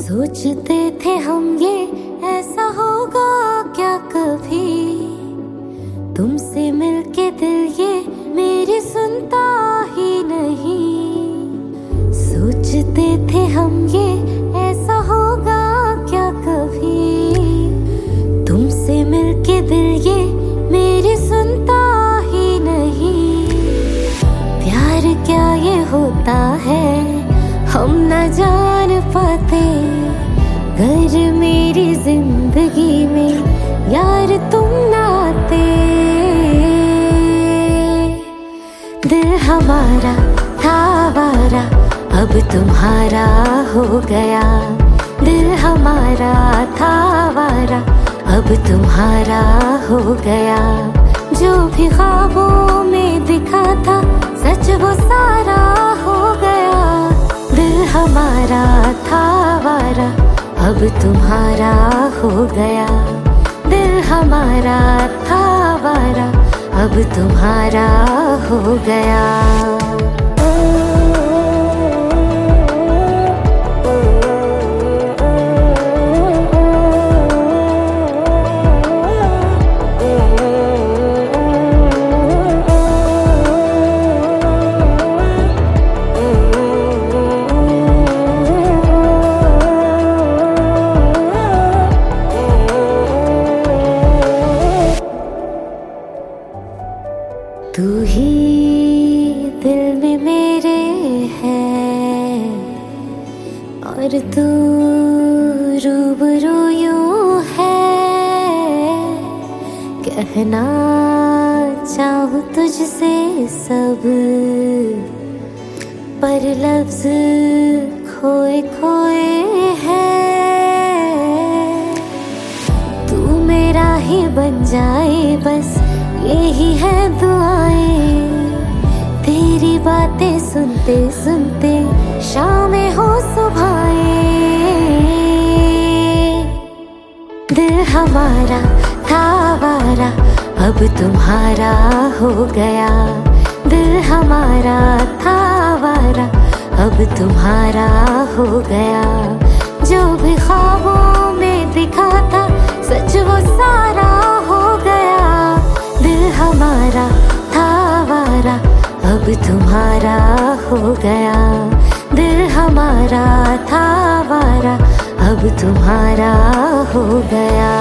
सोचते थे हम ये ऐसा होगा क्या कभी, तुमसे मिलके दिल ये मेरी सुनता ही नहीं। सोचते थे हम ये ऐसा होगा क्या कभी, तुमसे मिलके दिल ये मेरी सुनता ही नहीं। प्यार क्या ये होता है हम न जान पाते, घर मेरी जिंदगी में यार तुम ना आते। दिल हमारा था आवारा अब तुम्हारा हो गया, दिल हमारा था आवारा अब तुम्हारा हो गया। जो भी ख्वाबों में दिखा था सच वो सारा हो गया। दिल हमारा था आवारा अब तुम्हारा हो गया, दिल हमारा था आवारा अब तुम्हारा हो गया। तू ही दिल में मेरे है और तू रूबरू यूं है। कहना चाहूँ तुझसे सब पर लफ्ज खोए खोए है। तू मेरा ही बन जाए बस यही है दुआएं, तेरी बातें सुनते सुनते शामें हो सुबहें। दिल हमारा था आवारा अब तुम्हारा हो गया, दिल हमारा था आवारा अब तुम्हारा हो गया। जो भी ख्वाबों में दिखा था सच वो सारा हो गया। दिल हमारा था आवारा अब तुम्हारा हो गया, दिल हमारा था आवारा अब तुम्हारा हो गया।